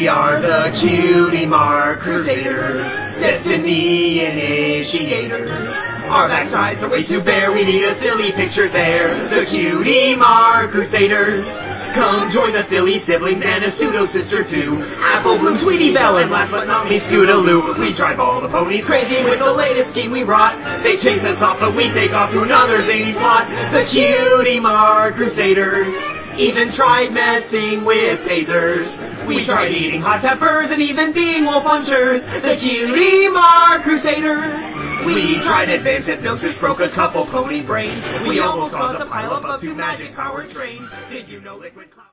We are the Cutie Mark Crusaders, Destiny Initiators. Our backsides are way too bare, we need a silly picture there. The Cutie Mark Crusaders. Come join the Philly siblings and a pseudo-sister too. Apple Bloom, Sweetie Belle, and last but not least, Scootaloo. We drive all the ponies crazy with the latest scheme we brought. They chase us off, but we take off to another zany plot. The Cutie Mark Crusaders even tried messing with tasers. We tried eating hot peppers and even being wolf punchers. The Cutie Mark Crusaders. We tried advanced hypnosis, broke a couple pony brains. We almost caused a pileup of 2 magic-powered trains. Did you know Liquid Cloud...